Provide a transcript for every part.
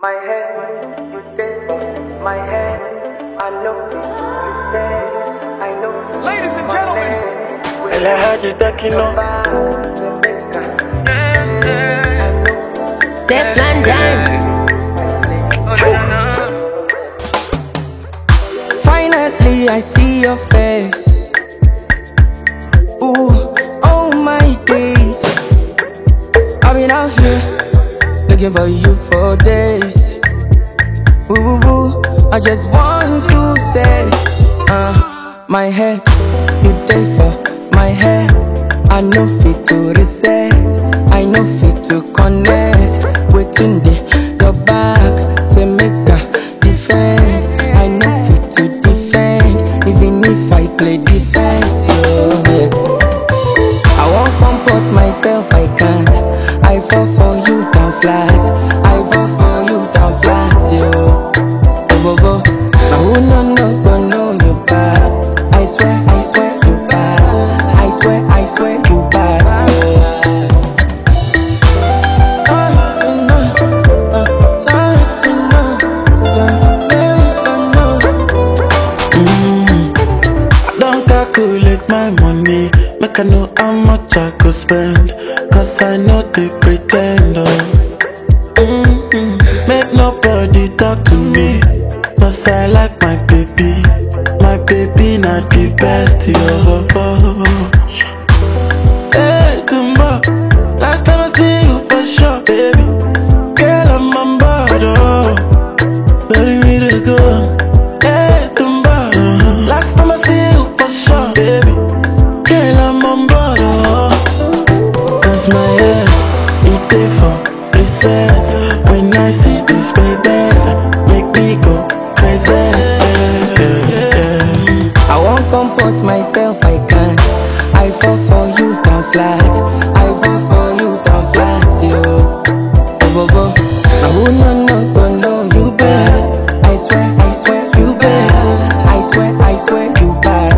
My head, you take my head. I know you say, I know. Ladies and gentlemen, Elle a hadi takino. Steph London. Finally, I see your face. Ooh, oh my days. I've been out here looking for you for days. Ooh, I just want to say, my head, you take for my head. I know fit to reset, I know fit to connect. Waiting there, your back, say make a defend. I know fit to defend, even if I play defense. Yeah. I won't comport myself, I can't. I fall for you down flat, I fall for you down flat, yo. Go. Now who no know you bad. I swear you bad. I swear you bad. I don't calculate my money, make I know how much I could spend. Cause I know they pretend, Make nobody talk to me, cause I like my baby not the best, yo. Hey, Tumba, last time I see you for sure, baby. Girl, I'm on board, ready me to go. Hey, Tumba, last time I see you for sure, baby. Girl, I'm on board, cause my head, it dey for reset. When I see this baby, make me go crazy. I won't comport myself, I can't. I fall for you down flat, I fall for you down flat, yo. Go. Now who no know you bad. I swear you bad. I swear you bad.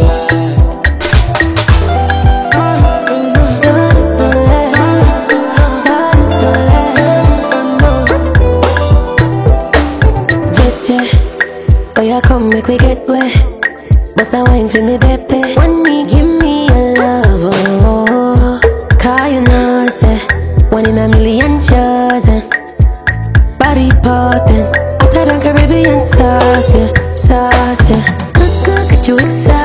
Oh yeah, come make we get wet. Bust a wine for me, baby. When me give me a love, oh. Cause you know, say, one in a million chosen. Body potent, hotter than Caribbean sauce, yeah. Good, get you excited.